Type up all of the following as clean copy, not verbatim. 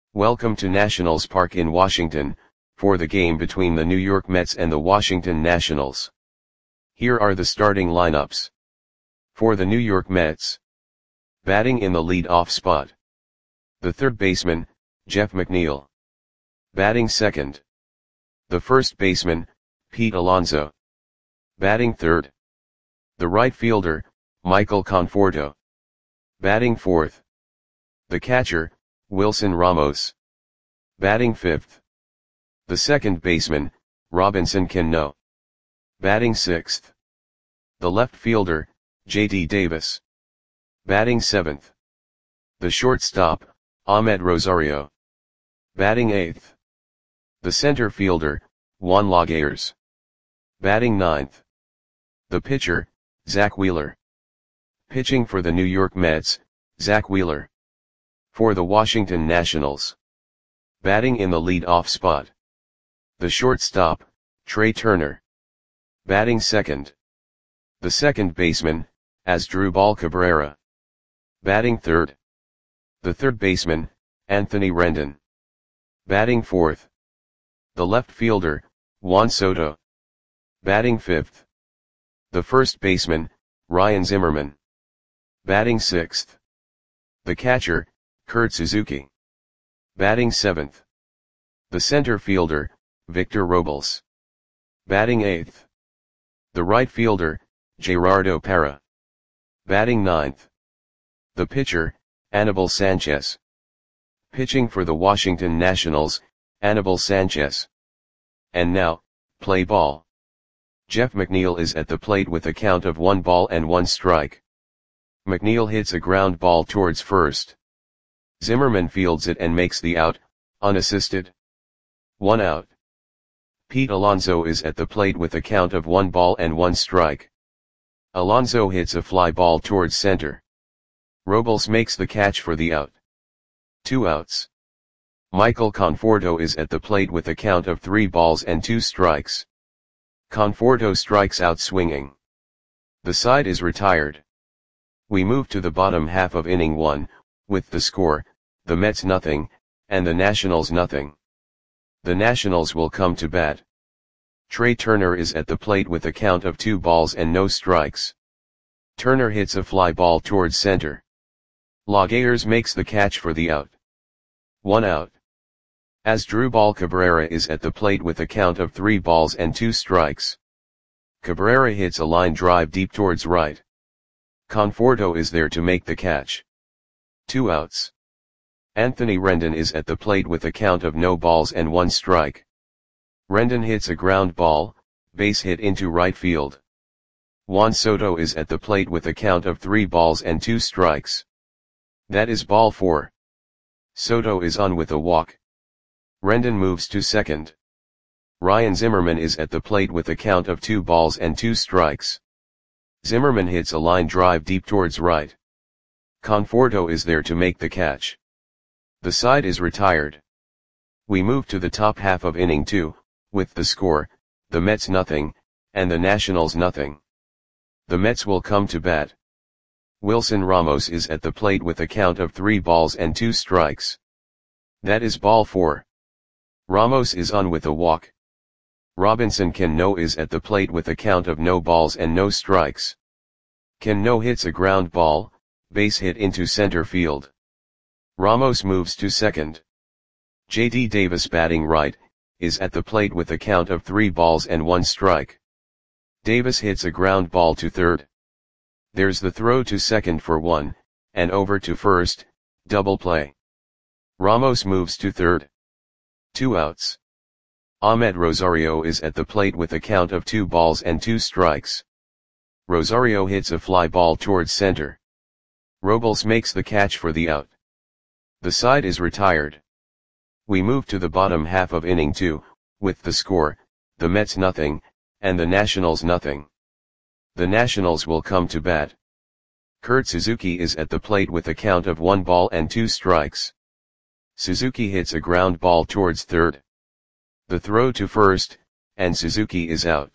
Welcome to Nationals Park in Washington, for the game between the New York Mets and the Washington Nationals. Here are the starting lineups. For the New York Mets. Batting in the lead-off spot. The third baseman, Jeff McNeil. Batting second. The first baseman, Pete Alonso. Batting third. The right fielder, Michael Conforto. Batting fourth. The catcher, Wilson Ramos. Batting fifth. The second baseman, Robinson Cano. Batting sixth. The left fielder, J.D. Davis. Batting seventh. The shortstop, Amed Rosario. Batting eighth. The center fielder, Juan Laguerre. Batting ninth. The pitcher, Zack Wheeler. Pitching for the New York Mets, Zack Wheeler. For the Washington Nationals. Batting in the lead-off spot. The shortstop, Trea Turner. Batting second. The second baseman, Asdrubal Cabrera. Batting third. The third baseman, Anthony Rendon. Batting fourth. The left fielder, Juan Soto. Batting fifth. The first baseman, Ryan Zimmerman. Batting sixth. The catcher, Kurt Suzuki. Batting seventh. The center fielder, Victor Robles. Batting eighth. The right fielder, Gerardo Parra. Batting ninth. The pitcher, Anibal Sanchez. Pitching for the Washington Nationals, Anibal Sanchez. And now, play ball. Jeff McNeil is at the plate with a count of 1 ball and 1 strike. McNeil hits a ground ball towards first. Zimmerman fields it and makes the out, unassisted. 1 out. Pete Alonso is at the plate with a count of 1 ball and 1 strike. Alonso hits a fly ball towards center. Robles makes the catch for the out. 2 outs. Michael Conforto is at the plate with a count of 3 balls and 2 strikes. Conforto strikes out swinging. The side is retired. We move to the bottom half of inning 1, with the score, the Mets nothing, and the Nationals nothing. The Nationals will come to bat. Trea Turner is at the plate with a count of 2 balls and no strikes. Turner hits a fly ball towards center. Laguerre makes the catch for the out. 1 out. Asdrubal Cabrera is at the plate with a count of 3 balls and 2 strikes. Cabrera hits a line drive deep towards right. Conforto is there to make the catch. 2 outs. Anthony Rendon is at the plate with a count of no balls and 1 strike. Rendon hits a ground ball, base hit into right field. Juan Soto is at the plate with a count of 3 balls and 2 strikes. That is ball 4. Soto is on with a walk. Rendon moves to second. Ryan Zimmerman is at the plate with a count of 2 balls and 2 strikes. Zimmerman hits a line drive deep towards right. Conforto is there to make the catch. The side is retired. We move to the top half of inning 2, with the score, the Mets nothing, and the Nationals nothing. The Mets will come to bat. Wilson Ramos is at the plate with a count of 3 balls and 2 strikes. That is ball 4. Ramos is on with a walk. Robinson Cano is at the plate with a count of no balls and no strikes. Cano hits a ground ball, base hit into center field. Ramos moves to second. J.D. Davis batting right, is at the plate with a count of 3 balls and 1 strike. Davis hits a ground ball to third. There's the throw to second for 1, and over to first, double play. Ramos moves to third. 2 outs. Amed Rosario is at the plate with a count of 2 balls and 2 strikes. Rosario hits a fly ball towards center. Robles makes the catch for the out. The side is retired. We move to the bottom half of inning 2, with the score, the Mets nothing, and the Nationals nothing. The Nationals will come to bat. Kurt Suzuki is at the plate with a count of 1 ball and 2 strikes. Suzuki hits a ground ball towards third. The throw to first, and Suzuki is out.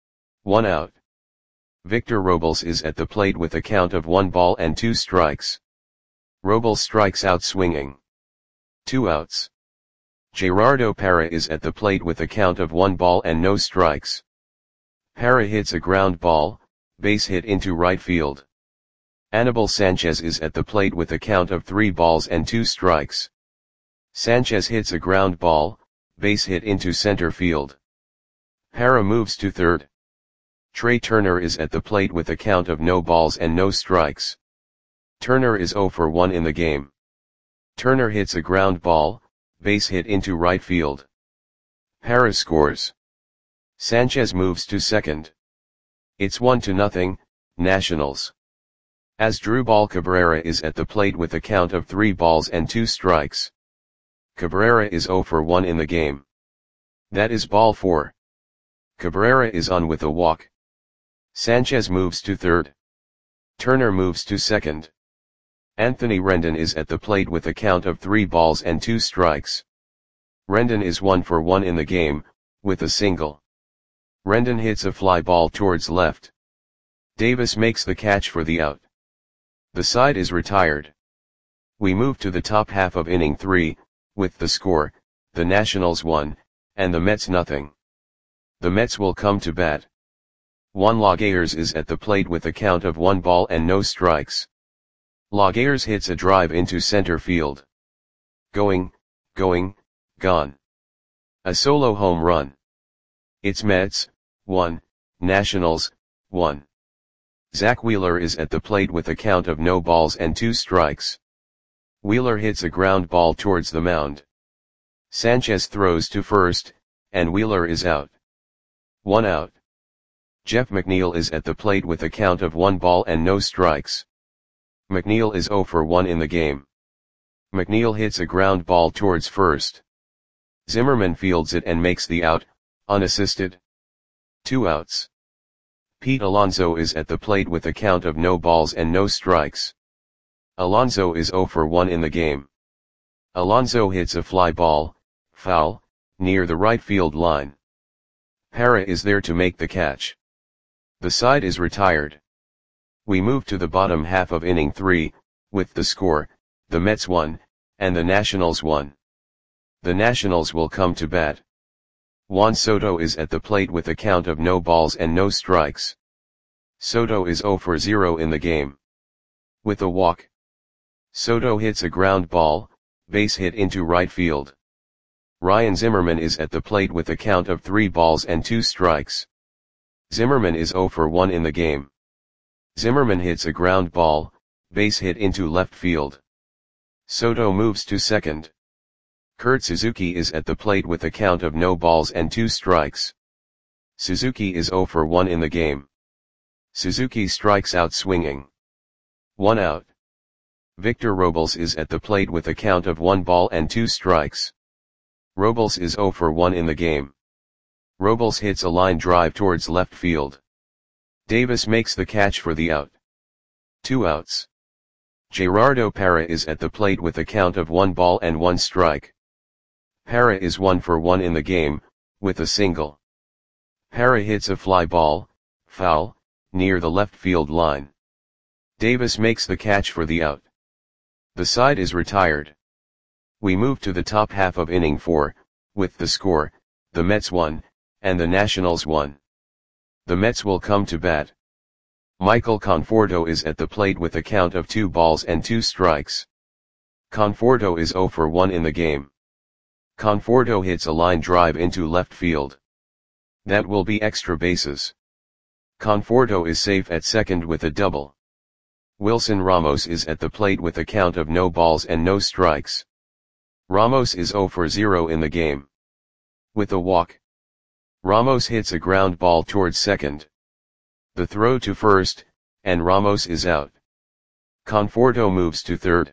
1 out. Victor Robles is at the plate with a count of 1 ball and 2 strikes. Robles strikes out swinging. 2 outs. Gerardo Parra is at the plate with a count of 1 ball and no strikes. Parra hits a ground ball, base hit into right field. Anibal Sanchez is at the plate with a count of 3 balls and 2 strikes. Sanchez hits a ground ball, base hit into center field. Parra moves to third. Trey Turner is at the plate with a count of no balls and no strikes. Turner is 0 for 1 in the game. Turner hits a ground ball, base hit into right field. Parra scores. Sanchez moves to second. It's 1-0, Nationals. Asdrubal Cabrera is at the plate with a count of 3 balls and 2 strikes. Cabrera is 0 for 1 in the game. That is ball 4. Cabrera is on with a walk. Sanchez moves to third. Turner moves to second. Anthony Rendon is at the plate with a count of 3 balls and 2 strikes. Rendon is 1 for 1 in the game, with a single. Rendon hits a fly ball towards left. Davis makes the catch for the out. The side is retired. We move to the top half of inning 3, with the score, the Nationals 1, and the Mets nothing. The Mets will come to bat. Juan Laguerre is at the plate with a count of 1 ball and no strikes. Laguerre hits a drive into center field. Going, gone. A solo home run. It's Mets, 1, Nationals, 1. Zach Wheeler is at the plate with a count of no balls and 2 strikes. Wheeler hits a ground ball towards the mound. Sanchez throws to first, and Wheeler is out. 1 out. Jeff McNeil is at the plate with a count of 1 ball and no strikes. McNeil is 0 for 1 in the game. McNeil hits a ground ball towards first. Zimmerman fields it and makes the out, unassisted. 2 outs. Pete Alonso is at the plate with a count of no balls and no strikes. Alonso is 0 for 1 in the game. Alonso hits a fly ball, foul, near the right field line. Parra is there to make the catch. The side is retired. We move to the bottom half of inning 3, with the score, the Mets 1, and the Nationals 1. The Nationals will come to bat. Juan Soto is at the plate with a count of no balls and no strikes. Soto is 0 for 0 in the game. With a walk. Soto hits a ground ball, base hit into right field. Ryan Zimmerman is at the plate with a count of 3 balls and 2 strikes. Zimmerman is 0 for 1 in the game. Zimmerman hits a ground ball, base hit into left field. Soto moves to second. Kurt Suzuki is at the plate with a count of no balls and 2 strikes. Suzuki is 0 for 1 in the game. Suzuki strikes out swinging. 1 out. Victor Robles is at the plate with a count of 1 ball and 2 strikes. Robles is 0 for 1 in the game. Robles hits a line drive towards left field. Davis makes the catch for the out. 2 outs. Gerardo Parra is at the plate with a count of 1 ball and 1 strike. Parra is 1 for 1 in the game, with a single. Parra hits a fly ball, foul, near the left field line. Davis makes the catch for the out. The side is retired. We move to the top half of inning 4, with the score, the Mets 1, and the Nationals 1. The Mets will come to bat. Michael Conforto is at the plate with a count of 2 balls and 2 strikes. Conforto is 0 for 1 in the game. Conforto hits a line drive into left field. That will be extra bases. Conforto is safe at second with a double. Wilson Ramos is at the plate with a count of no balls and no strikes. Ramos is 0 for 0 in the game. With a walk. Ramos hits a ground ball towards second. The throw to first, and Ramos is out. Conforto moves to third.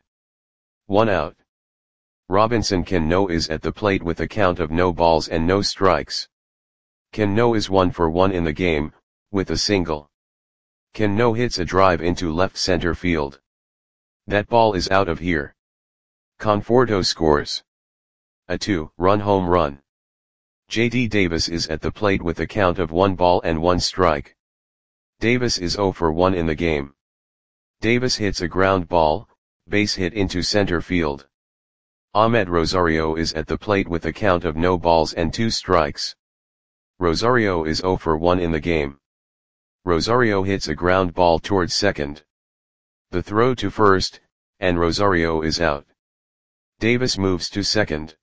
1 out. Robinson Cano is at the plate with a count of no balls and no strikes. Cano is 1 for 1 in the game, with a single. Cano hits a drive into left center field. That ball is out of here. Conforto scores. A 2-run home run. J.D. Davis is at the plate with a count of 1 ball and 1 strike. Davis is 0 for 1 in the game. Davis hits a ground ball, base hit into center field. Ahmed Rosario is at the plate with a count of no balls and 2 strikes. Rosario is 0 for 1 in the game. Rosario hits a ground ball towards second. The throw to first, and Rosario is out. Davis moves to second.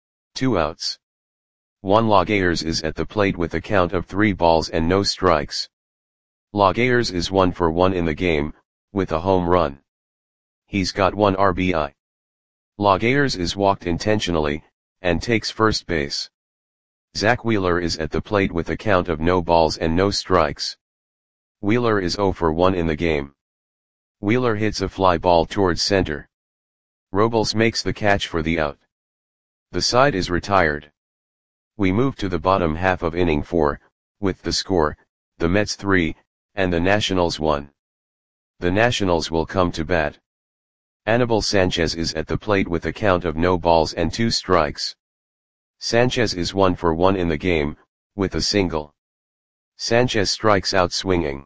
2 outs. Juan Laguerre is at the plate with a count of 3 balls and no strikes. Laguerre is 1 for 1 in the game, with a home run. He's got 1 RBI. Laguerre is walked intentionally, and takes first base. Zach Wheeler is at the plate with a count of no balls and no strikes. Wheeler is 0 for 1 in the game. Wheeler hits a fly ball towards center. Robles makes the catch for the out. The side is retired. We move to the bottom half of inning 4, with the score, the Mets 3, and the Nationals 1. The Nationals will come to bat. Anibal Sanchez is at the plate with a count of no balls and 2 strikes. Sanchez is 1 for 1 in the game, with a single. Sanchez strikes out swinging.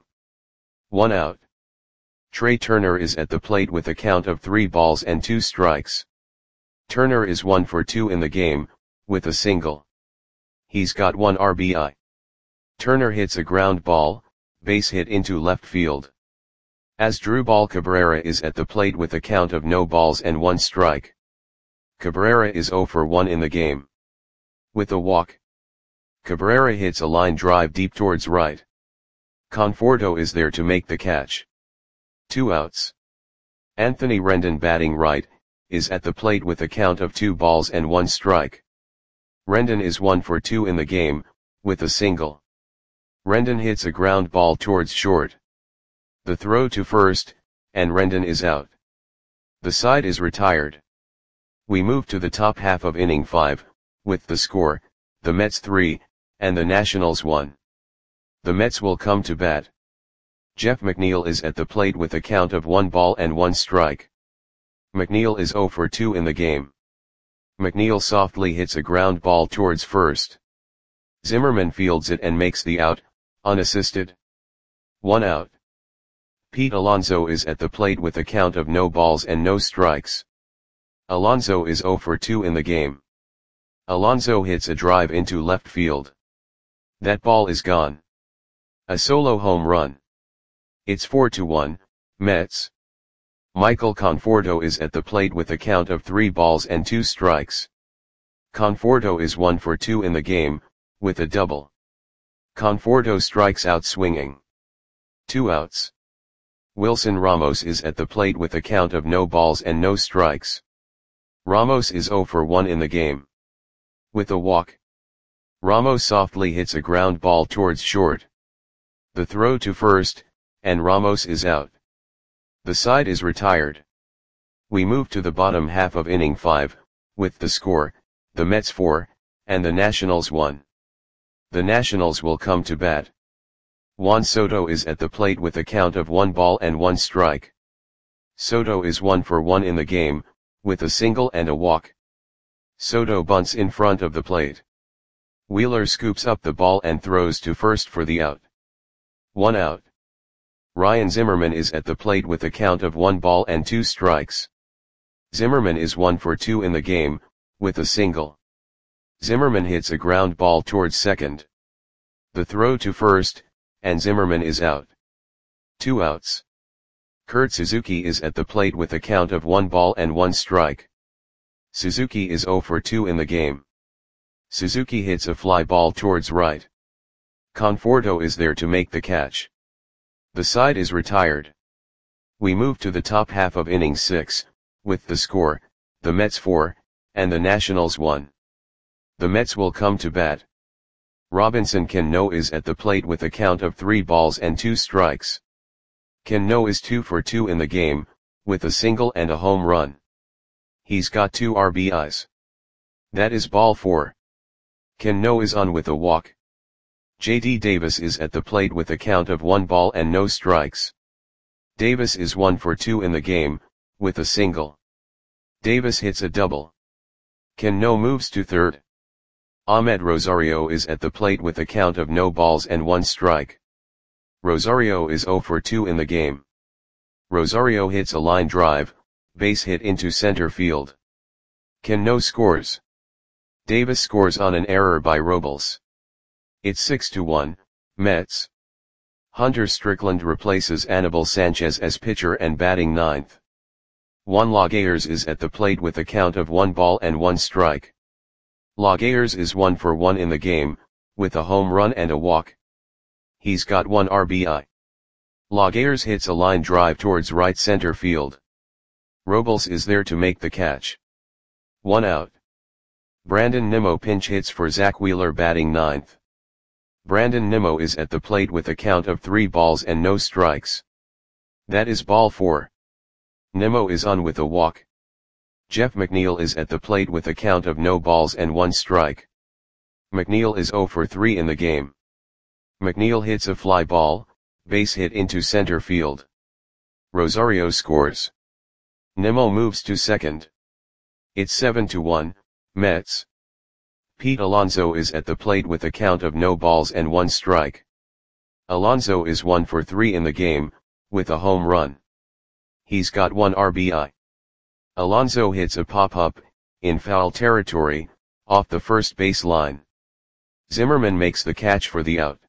1 out. Trey Turner is at the plate with a count of 3 balls and 2 strikes. Turner is 1 for 2 in the game, with a single. He's got 1 RBI. Turner hits a ground ball, base hit into left field. Asdrubal Cabrera is at the plate with a count of no balls and 1 strike. Cabrera is 0 for 1 in the game. With a walk. Cabrera hits a line drive deep towards right. Conforto is there to make the catch. 2 outs. Anthony Rendon, batting right, is at the plate with a count of 2 balls and 1 strike. Rendon is 1 for 2 in the game, with a single. Rendon hits a ground ball towards short. The throw to first, and Rendon is out. The side is retired. We move to the top half of inning 5, with the score, the Mets 3, and the Nationals 1. The Mets will come to bat. Jeff McNeil is at the plate with a count of 1 ball and 1 strike. McNeil is 0 for 2 in the game. McNeil softly hits a ground ball towards first. Zimmerman fields it and makes the out, unassisted. 1 out. Pete Alonso is at the plate with a count of no balls and no strikes. Alonso is 0 for 2 in the game. Alonso hits a drive into left field. That ball is gone. A solo home run. It's 4-1, Mets. Michael Conforto is at the plate with a count of 3 balls and 2 strikes. Conforto is 1 for 2 in the game, with a double. Conforto strikes out swinging. 2 outs. Wilson Ramos is at the plate with a count of no balls and no strikes. Ramos is 0 for 1 in the game. With a walk. Ramos softly hits a ground ball towards short. The throw to first, and Ramos is out. The side is retired. We move to the bottom half of inning 5, with the score, the Mets 4, and the Nationals 1. The Nationals will come to bat. Juan Soto is at the plate with a count of 1 ball and 1 strike. Soto is 1 for 1 in the game, with a single and a walk. Soto bunts in front of the plate. Wheeler scoops up the ball and throws to first for the out. 1 out. Ryan Zimmerman is at the plate with a count of 1 ball and 2 strikes. Zimmerman is 1 for 2 in the game, with a single. Zimmerman hits a ground ball towards second. The throw to first, and Zimmerman is out. 2 outs. Kurt Suzuki is at the plate with a count of 1 ball and 1 strike. Suzuki is 0 for 2 in the game. Suzuki hits a fly ball towards right. Conforto is there to make the catch. The side is retired. We move to the top half of inning 6, with the score, the Mets 4, and the Nationals 1. The Mets will come to bat. Robinson Cano is at the plate with a count of 3 balls and 2 strikes. Cano is 2 for 2 in the game, with a single and a home run. He's got 2 RBIs. That is ball 4. Cano is on with a walk. J.D. Davis is at the plate with a count of 1 ball and no strikes. Davis is 1 for 2 in the game, with a single. Davis hits a double. Cano moves to third. Ahmed Rosario is at the plate with a count of no balls and 1 strike. Rosario is 0 for 2 in the game. Rosario hits a line drive, base hit into center field. Cano scores. Davis scores on an error by Robles. It's 6-1, Mets. Hunter Strickland replaces Anibal Sanchez as pitcher and batting ninth. Juan Lagares is at the plate with a count of 1-1 Lagares is 1 for 1 in the game, with a home run and a walk. He's got 1 RBI. Lagares hits a line drive towards right center field. Robles is there to make the catch. 1 out. Brandon Nimmo pinch hits for Zach Wheeler batting ninth. Brandon Nimmo is at the plate with a count of 3 balls and no strikes. That is ball 4. Nimmo is on with a walk. Jeff McNeil is at the plate with a count of no balls and 1 strike. McNeil is 0 for 3 in the game. McNeil hits a fly ball, base hit into center field. Rosario scores. Nimmo moves to second. It's 7-1, Mets. Pete Alonso is at the plate with a count of no balls and 1 strike. Alonso is 1 for 3 in the game, with a home run. He's got 1 RBI. Alonso hits a pop-up, in foul territory, off the first base line. Zimmerman makes the catch for the out.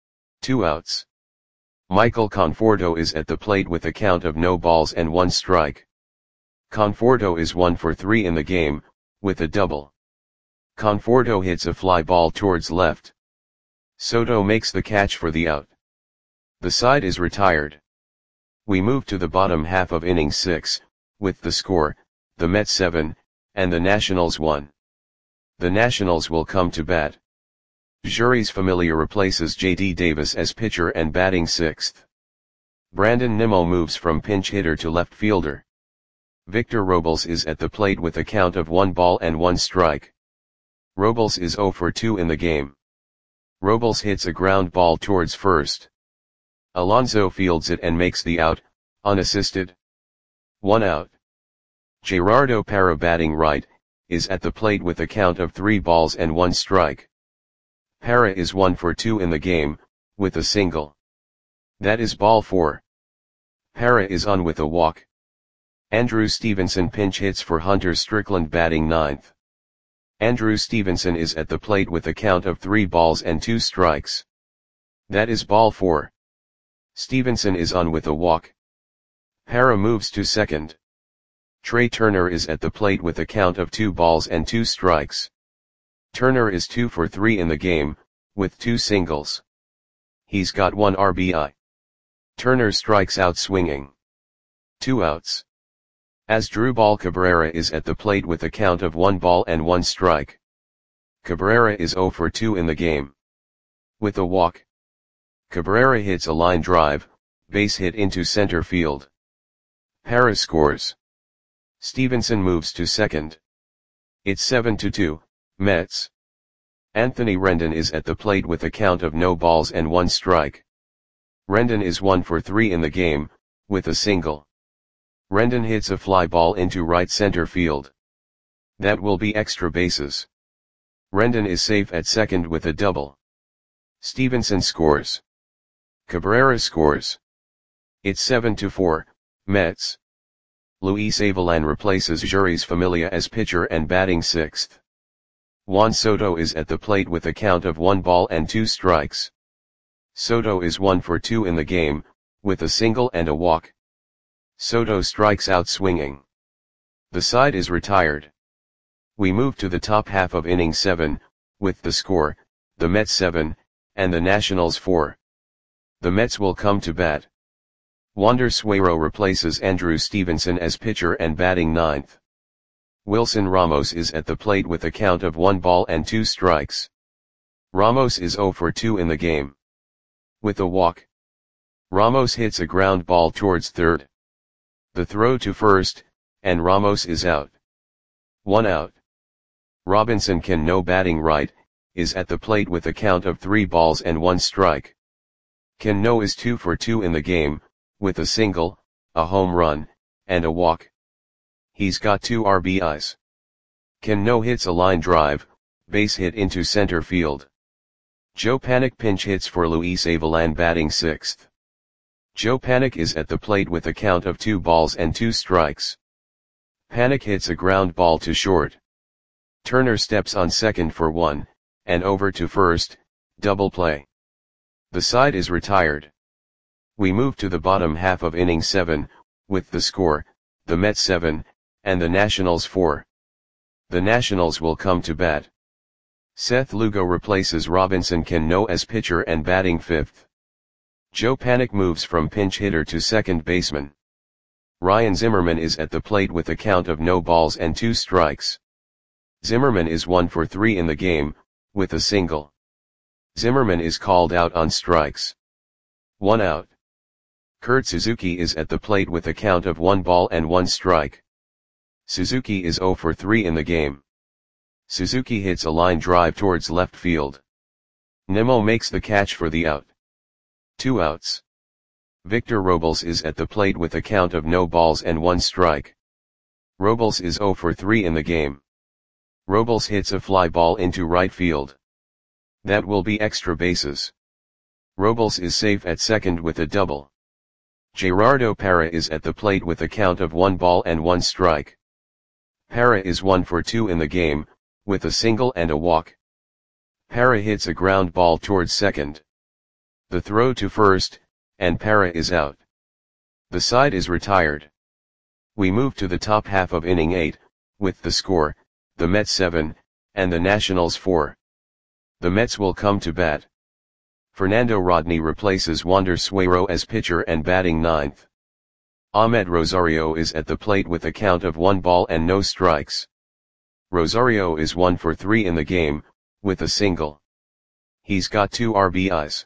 2 outs. Michael Conforto is at the plate with a count of no balls and 1 strike. Conforto is 1 for 3 in the game, with a double. Conforto hits a fly ball towards left. Soto makes the catch for the out. The side is retired. We move to the bottom half of inning 6, with the score, the Mets 7, and the Nationals 1. The Nationals will come to bat. Jeurys Familia replaces J.D. Davis as pitcher and batting 6th. Brandon Nimmo moves from pinch hitter to left fielder. Victor Robles is at the plate with a count of 1 ball and 1 strike. Robles is 0 for 2 in the game. Robles hits a ground ball towards first. Alonso fields it and makes the out, unassisted. 1 out. Gerardo Parra batting right, is at the plate with a count of 3 balls and 1 strike. Parra is 1 for 2 in the game, with a single. That is ball 4. Parra is on with a walk. Andrew Stevenson pinch hits for Hunter Strickland batting ninth. Andrew Stevenson is at the plate with a count of 3 balls and 2 strikes. That is ball 4. Stevenson is on with a walk. Parra moves to second. Trey Turner is at the plate with a count of 2 balls and 2 strikes. Turner is 2 for 3 in the game, with 2 singles. He's got 1 RBI. Turner strikes out swinging. 2 outs. Asdrubal Cabrera is at the plate with a count of 1 ball and 1 strike. Cabrera is 0 for 2 in the game. With a walk. Cabrera hits a line drive, base hit into center field. Parra scores. Stevenson moves to second. It's 7-2, Mets. Anthony Rendon is at the plate with a count of no balls and 1 strike. Rendon is 1 for 3 in the game, with a single. Rendon hits a fly ball into right center field. That will be extra bases. Rendon is safe at second with a double. Stevenson scores. Cabrera scores. It's 7-4, Mets. Luis Avilan replaces Jeurys Familia as pitcher and batting 6th. Juan Soto is at the plate with a count of 1 ball and 2 strikes. Soto is 1 for 2 in the game, with a single and a walk. Soto strikes out swinging. The side is retired. We move to the top half of inning 7, with the score, the Mets 7, and the Nationals 4. The Mets will come to bat. Wander Suero replaces Andrew Stevenson as pitcher and batting 9th. Wilson Ramos is at the plate with a count of 1 ball and 2 strikes. Ramos is 0 for 2 in the game. With a walk. Ramos hits a ground ball towards third. The throw to first, and Ramos is out. 1 out. Robinson Cano batting right, is at the plate with a count of 3 balls and 1 strike. Cano is 2 for 2 in the game, with a single, a home run, and a walk. He's got 2 RBIs. Cano hits a line drive, base hit into center field. Joe Panik pinch hits for Luis Avilan batting 6th. Joe Panik is at the plate with a count of 2 balls and 2 strikes. Panik hits a ground ball to short. Turner steps on second for 1, and over to first, double play. The side is retired. We move to the bottom half of inning 7, with the score, the Mets 7, and the Nationals 4. The Nationals will come to bat. Seth Lugo replaces Robinson Cano as pitcher and batting 5th. Joe Panik moves from pinch hitter to second baseman. Ryan Zimmerman is at the plate with a count of no balls and 2 strikes. Zimmerman is 1 for 3 in the game, with a single. Zimmerman is called out on strikes. 1 out. Kurt Suzuki is at the plate with a count of 1 ball and 1 strike. Suzuki is 0 for 3 in the game. Suzuki hits a line drive towards left field. Nimmo makes the catch for the out. 2 outs. Victor Robles is at the plate with a count of no balls and 1 strike. Robles is 0 for 3 in the game. Robles hits a fly ball into right field. That will be extra bases. Robles is safe at second with a double. Gerardo Parra is at the plate with a count of 1 ball and 1 strike. Parra is 1 for 2 in the game, with a single and a walk. Parra hits a ground ball towards second. The throw to first, and Parra is out. The side is retired. We move to the top half of inning 8, with the score, the Mets 7, and the Nationals 4. The Mets will come to bat. Fernando Rodney replaces Wander Suero as pitcher and batting 9th. Ahmed Rosario is at the plate with a count of 1 ball and no strikes. Rosario is 1 for 3 in the game, with a single. He's got 2 RBIs.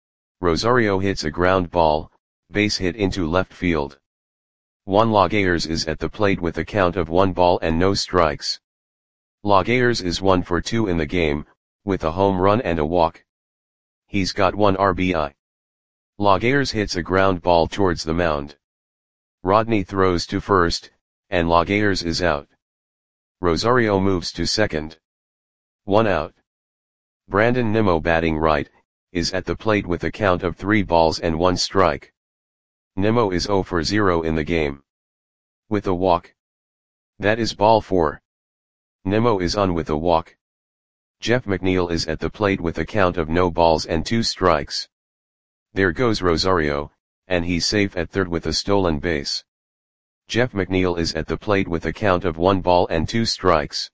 Rosario hits a ground ball, base hit into left field. Juan Lagares is at the plate with a count of 1 ball and no strikes. Lagares is 1 for 2 in the game, with a home run and a walk. He's got 1 RBI. Lagares hits a ground ball towards the mound. Rodney throws to first, and Lagares is out. Rosario moves to second. 1 out. Brandon Nimmo batting right, is at the plate with a count of 3 balls and 1 strike. Nimmo is 0 for 0 in the game. With a walk. That is ball 4. Nimmo is on with a walk. Jeff McNeil is at the plate with a count of no balls and 2 strikes. There goes Rosario, and he's safe at third with a stolen base. Jeff McNeil is at the plate with a count of 1 ball and 2 strikes.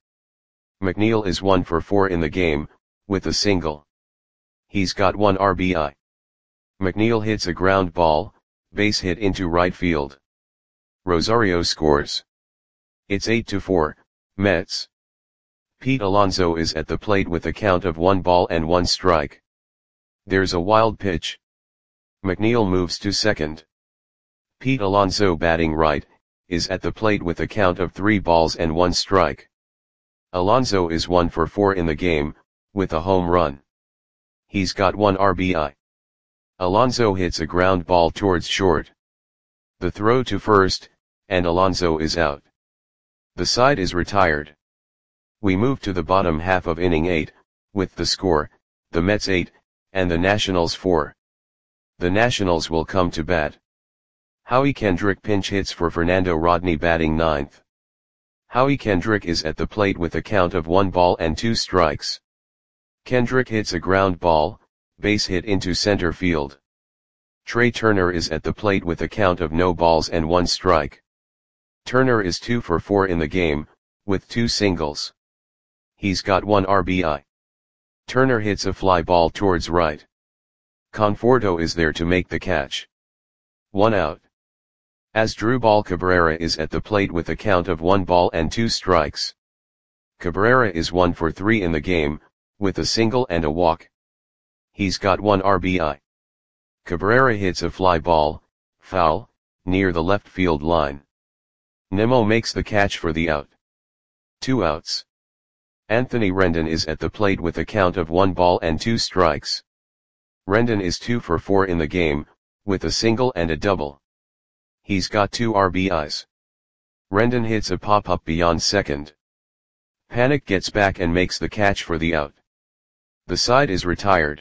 McNeil is 1 for 4 in the game, with a single. He's got 1 RBI. McNeil hits a ground ball, base hit into right field. Rosario scores. It's 8-4, Mets. Pete Alonso is at the plate with a count of 1 ball and 1 strike. There's a wild pitch. McNeil moves to second. Pete Alonso batting right, is at the plate with a count of 3 balls and 1 strike. Alonso is 1 for 4 in the game, with a home run. He's got 1 RBI. Alonso hits a ground ball towards short. The throw to first, and Alonso is out. The side is retired. We move to the bottom half of inning 8, with the score, the Mets 8, and the Nationals 4. The Nationals will come to bat. Howie Kendrick pinch hits for Fernando Rodney batting 9th. Howie Kendrick is at the plate with a count of 1 ball and 2 strikes. Kendrick hits a ground ball, base hit into center field. Trey Turner is at the plate with a count of no balls and 1 strike. Turner is 2 for 4 in the game, with 2 singles. He's got 1 RBI. Turner hits a fly ball towards right. Conforto is there to make the catch. 1 out. Asdrubal Cabrera is at the plate with a count of 1 ball and 2 strikes. Cabrera is 1 for 3 in the game, with a single and a walk. He's got 1 RBI. Cabrera hits a fly ball, foul, near the left field line. Nimmo makes the catch for the out. 2 outs. Anthony Rendon is at the plate with a count of 1 ball and 2 strikes. Rendon is 2 for 4 in the game, with a single and a double. He's got 2 RBIs. Rendon hits a pop-up beyond second. Panik gets back and makes the catch for the out. The side is retired.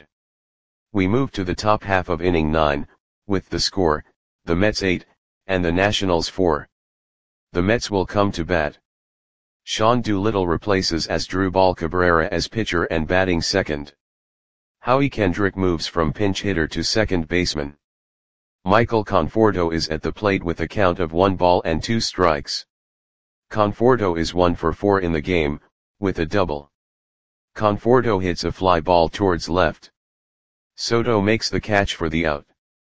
We move to the top half of inning 9, with the score, the Mets 8, and the Nationals 4. The Mets will come to bat. Sean Doolittle replaces Asdrubal Cabrera as pitcher and batting second. Howie Kendrick moves from pinch hitter to second baseman. Michael Conforto is at the plate with a count of 1 ball and 2 strikes. Conforto is 1 for 4 in the game, with a double. Conforto hits a fly ball towards left. Soto makes the catch for the out.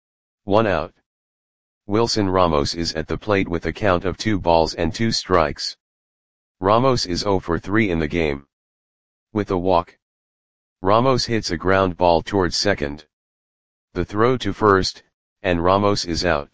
1 out. Wilson Ramos is at the plate with a count of 2 balls and 2 strikes. Ramos is 0 for 3 in the game. With a walk. Ramos hits a ground ball towards second. The throw to first, and Ramos is out.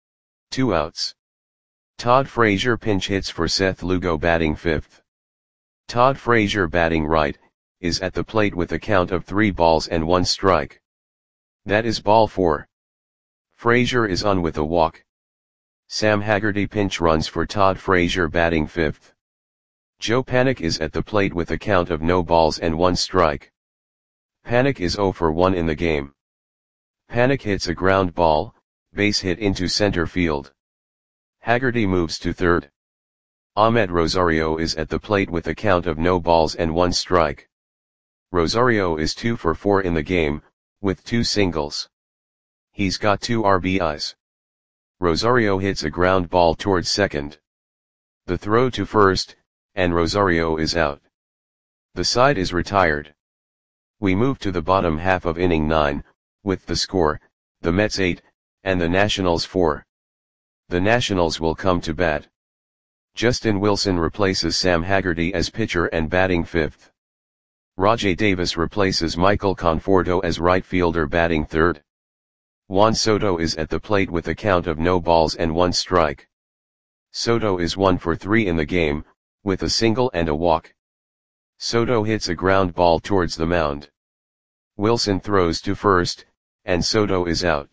2 outs. Todd Frazier pinch hits for Seth Lugo batting fifth. Todd Frazier batting right, is at the plate with a count of 3 balls and 1 strike. That is ball 4. Frazier is on with a walk. Sam Haggerty pinch runs for Todd Frazier batting fifth. Joe Panik is at the plate with a count of no balls and 1 strike. Panik is 0 for 1 in the game. Panik hits a ground ball, base hit into center field. Haggerty moves to third. Ahmed Rosario is at the plate with a count of no balls and 1 strike. Rosario is 2 for 4 in the game, with 2 singles. He's got 2 RBIs. Rosario hits a ground ball towards second. The throw to first, and Rosario is out. The side is retired. We move to the bottom half of inning 9, with the score, the Mets 8, and the Nationals 4. The Nationals will come to bat. Justin Wilson replaces Sam Haggerty as pitcher and batting fifth. Rajai Davis replaces Michael Conforto as right fielder batting third. Juan Soto is at the plate with a count of no balls and 1 strike. Soto is 1 for 3 in the game, with a single and a walk. Soto hits a ground ball towards the mound. Wilson throws to first, and Soto is out.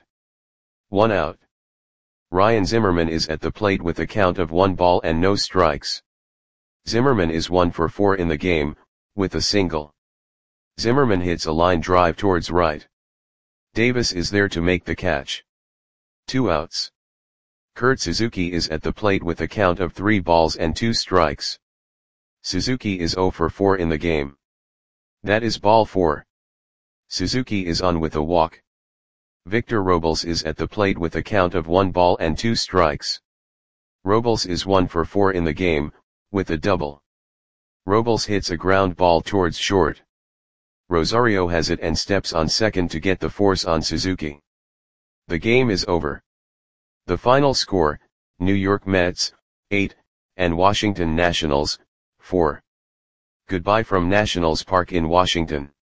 1 out. Ryan Zimmerman is at the plate with a count of 1 ball and no strikes. Zimmerman is 1 for 4 in the game, with a single. Zimmerman hits a line drive towards right. Davis is there to make the catch. 2 outs. Kurt Suzuki is at the plate with a count of 3 balls and 2 strikes. Suzuki is 0 for 4 in the game. That is ball 4. Suzuki is on with a walk. Victor Robles is at the plate with a count of 1 ball and 2 strikes. Robles is 1 for 4 in the game, with a double. Robles hits a ground ball towards short. Rosario has it and steps on second to get the force on Suzuki. The game is over. The final score, New York Mets, 8, and Washington Nationals, 4. Goodbye from Nationals Park in Washington.